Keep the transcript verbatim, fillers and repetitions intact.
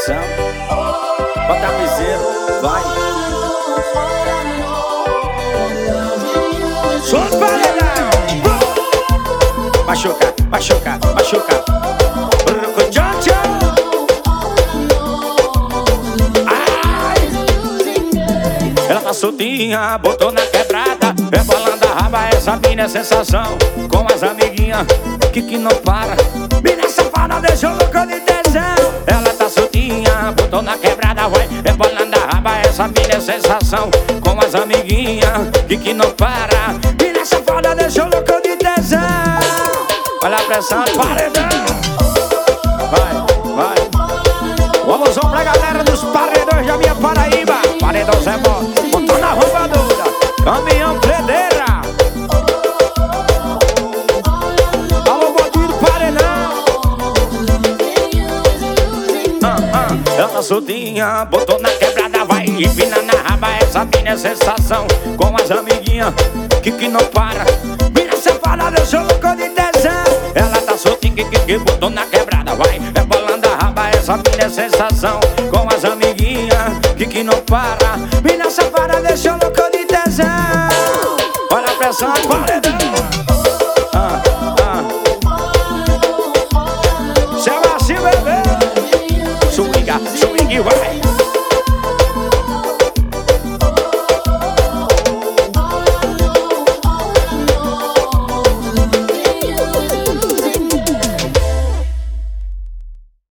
sensação. Bota piseiro, vai. Solta o paredão. Machuca, machuca, machuca. Ela tá soltinha, botou na quebrada, rebolando a raba, essa mina é sensação. Com as amiguinhas, que que não para. Mina safada, deixou louco de tesão. Ela tá soltinha, botou na quebrada, vai rebolando a raba, essa mina é sensação. Com as amiguinhas, que que não para. Mina safada, deixou louco de tesão. Olha a pressão, paredão. Vai, vai. Vamos pra galera dos paredões da minha Paraíba. Paredão Zé Bó, botou na roubadora. Caminhão Fredeira. Alô, bandido, paredão. ah, ah. Ela tá soltinha, botou na quebrada, vai empina na raba, essa mina é sensação. Com as amiguinhas, que que não para. Mina safada, deixou louco de tesão. Ela tá soltinha, que que que botou na quebrada, vai rebolando a raba, essa mina é sensação. Com as amiguinhas, que que não para. Mina safada, deixou louco de tesão. Olha a pressão, paredão. Ah, ah. Chama assim, bebê. Swinga, swing, vai.